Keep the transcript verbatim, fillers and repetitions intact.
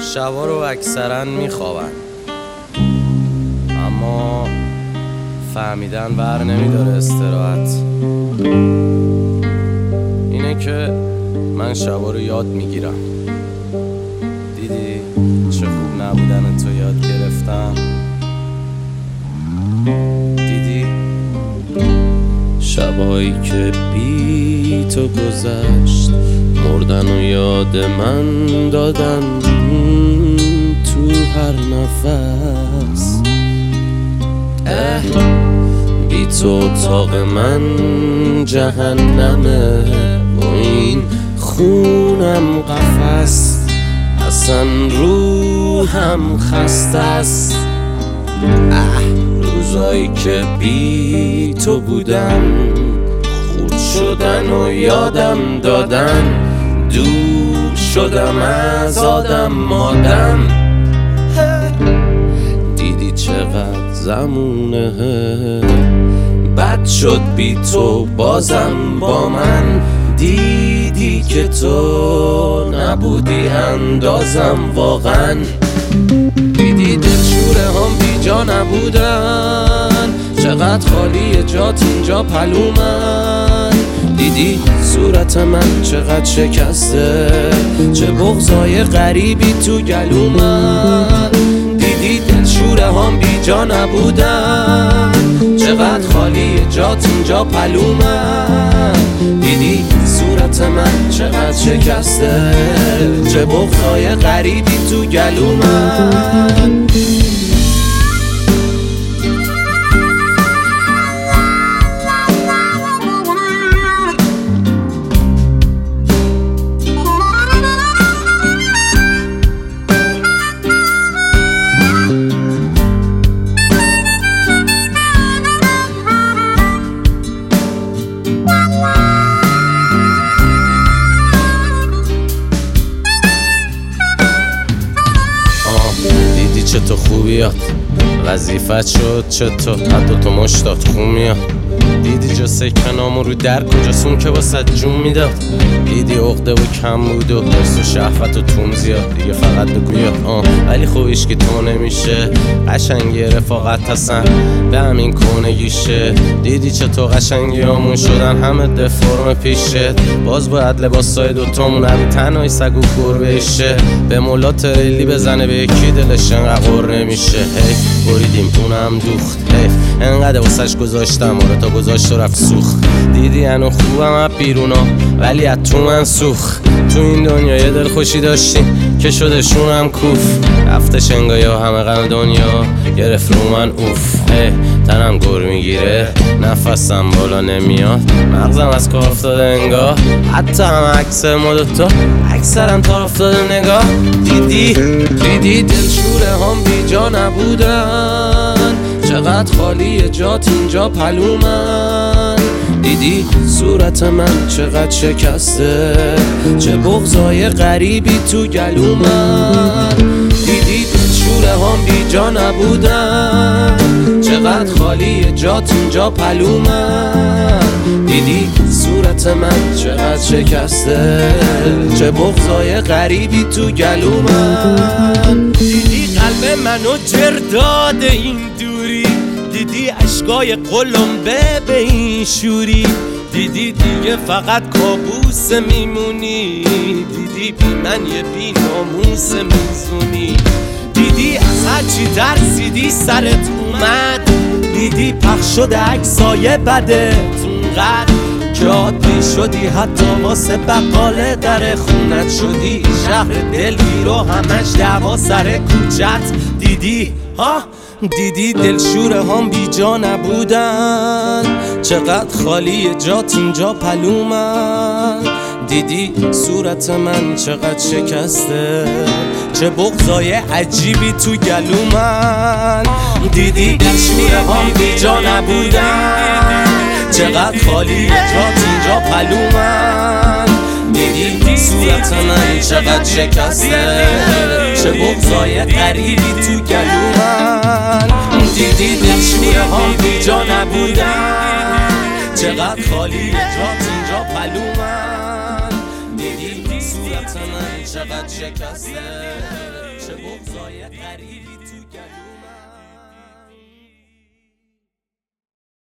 شبا رو اکثرا میخوابن، اما فهمیدن بر نمیداره استراحت. اینه که من شبا رو یاد میگیرم. دیدی چه خوب نبودن تو یاد گرفتم. دیدی شبایی که بی تو گذشت، مردن و یاد من دادن تو هر نفس. اه بی تو اتاق من جهنمه و این خونم قفس. اصلا روحم خسته است. اه روزایی که بی تو بودم، خورد شدن و یادم دادن. دور شدم از آدم مادم. دیدی چقدر زمونه بد شد بی تو، بازم با من. دیدی که تو نبودی اندازم واقعا. دیدی دلشوره هم بی جا نبودن، چقدر خالی جات اینجا پلومن. دیدی صورت من چقدر شکسته، چه بغضای غریبی تو گلومن. دیدی دلشوره هم بی جا نبودن، چقدر خالی جات اینجا پلومن. دیدی صورت من چقدر شکسته، چه بغضای غریبی تو گلومن. دیدی چه تو خوبیات وظیفت شد، چه تو حتی تو مشتات خون میاد. دیدی جا سکنامو رو در کجاسون که واسه جون میداد. دیدی عقده و کم بود و حس و شهوت و تون زیاد. دیگه فقط بگویا آه ولی خوبیش که تو نمیشه. قشنگی رفاقت هستن به همین کونگیشه. دیدی چه تو قشنگی همون شدن همه دفرم پیشه. باز باید لباسای دوتامون رو تنهای سگ و گربهشه. به مولا تریلی بزنه به یکی دلش انقدر قر نمیشه. هی بریدیم اونم دوخت. هی انقدر واسش گذاشتم آره تا گذاشت و رفت سوخت. دیدی انو خوبم از بیرونا ولی از تو من سوخت. تو این دنیا یه دل خوشی داشتیم که شدشونم کوف. رفتش انگایا همه غم دنیا گرفت رو من اوف. ای تنم گر میگیره نفسم بالا نمیاد. مغزم از کار افتاده انگار. حتی هم عکس ما دوتا اکثرا تا افتاده نگاه. دیدی دیدی دلشوره هم بی جا نبودن، چقدر خالی جات اینجا پلومن. دیدی صورت من چقدر شکسته، چه بغضای غریبی تو گلومن. دیدی دلشوره هم بی جا نبودن، چقدر خالی جات اینجا پلومن. دیدی صورت من چقدر شکسته، چه بغضای غریبی تو گلومن. دیدی قلب منو جر داده این دوری. دیدی عشقای قلمبه به این شوری. دیدی دیگه فقط کابوس میمونی. دیدی بی من یه بی ناموس میزونی. دیدی از هرچی ترسیدی سرت اومد. دیدی پخش شده عکسای بدت اونقدر که عادی شدی، حتی واسه بقاله در خونت شدی. شهر دلگیر و همش دعوا سر کوچت. دیدی ها دیدی دلشوره هم بی جا نبودن، چقدر خالی جات اینجا پلومن. دیدی صورت من چقدر شکسته، چه بغضای عجیبی تو گلومن. دیدی دلشوره هم بی جا نبودن، چقدر خالی جات اینجا پلومن. دیدی صورت من چقدر شکسته، چه بغضای غریبی تو گلومن. دیدی دلشوره هم بی جا نبودن، چقدر خالی جات اینجا پلومن. دیدی صورت من چقدر شکسته. غریبی تو گلوم